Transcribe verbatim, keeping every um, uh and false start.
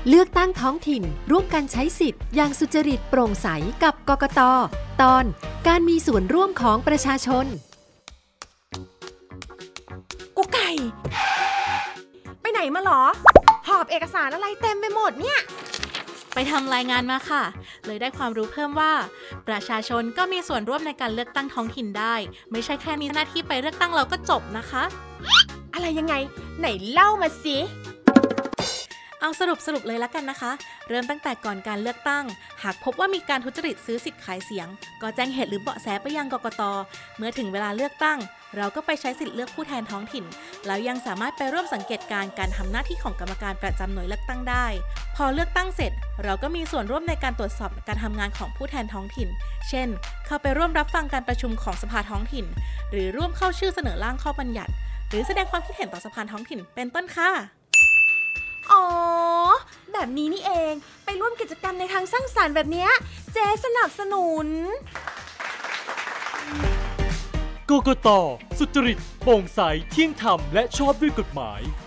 เลือกตั้งท้องถิ่นร่วมกันใช้สิทธิ์อย่างสุจริตโปร่งใสกับกกต.ตอนการมีส่วนร่วมของประชาชนกุ๊กไก่ไปไหนมาหรอหอบเอกสารอะไรเต็มไปหมดเนี่ยไปทำรายงานมาค่ะเลยได้ความรู้เพิ่มว่าประชาชนก็มีส่วนร่วมในการเลือกตั้งท้องถิ่นได้ไม่ใช่แค่มีหน้าที่ไปเลือกตั้งเราก็จบนะคะอะไรยังไงไหนเล่ามาสิเอาสรุปสรุปเลยละกันนะคะเริ่มตั้งแต่ก่อนการเลือกตั้งหากพบว่ามีการทุจริตซื้อสิทธิ์ขายเสียงก็แจ้งเหตุหรือเบาะแสไปยังกกต.เมื่อถึงเวลาเลือกตั้งเราก็ไปใช้สิทธิ์เลือกผู้แทนท้องถิ่นแล้วยังสามารถไปร่วมสังเกตการณ์การทำหน้าที่ของกรรมการประจำหน่วยเลือกตั้งได้พอเลือกตั้งเสร็จเราก็มีส่วนร่วมในการตรวจสอบการทำงานของผู้แทนท้องถิ่นเช่นเข้าไปร่วมรับฟังการประชุมของสภาท้องถิ่นหรือร่วมเข้าชื่อเสนอร่างข้อบัญญัติหรือแสดงความคิดเห็นต่อสภาท้องถิ่นเป็นต้นค่ะอ๋อแบบนี้นี่เองไปร่วมกิจกรรมในทางสร้างสรรค์แบบนี้เจ๊สนับสนุนกกต.สุจริตโปร่งใสเที่ยงธรรมและชอบด้วยกฎหมาย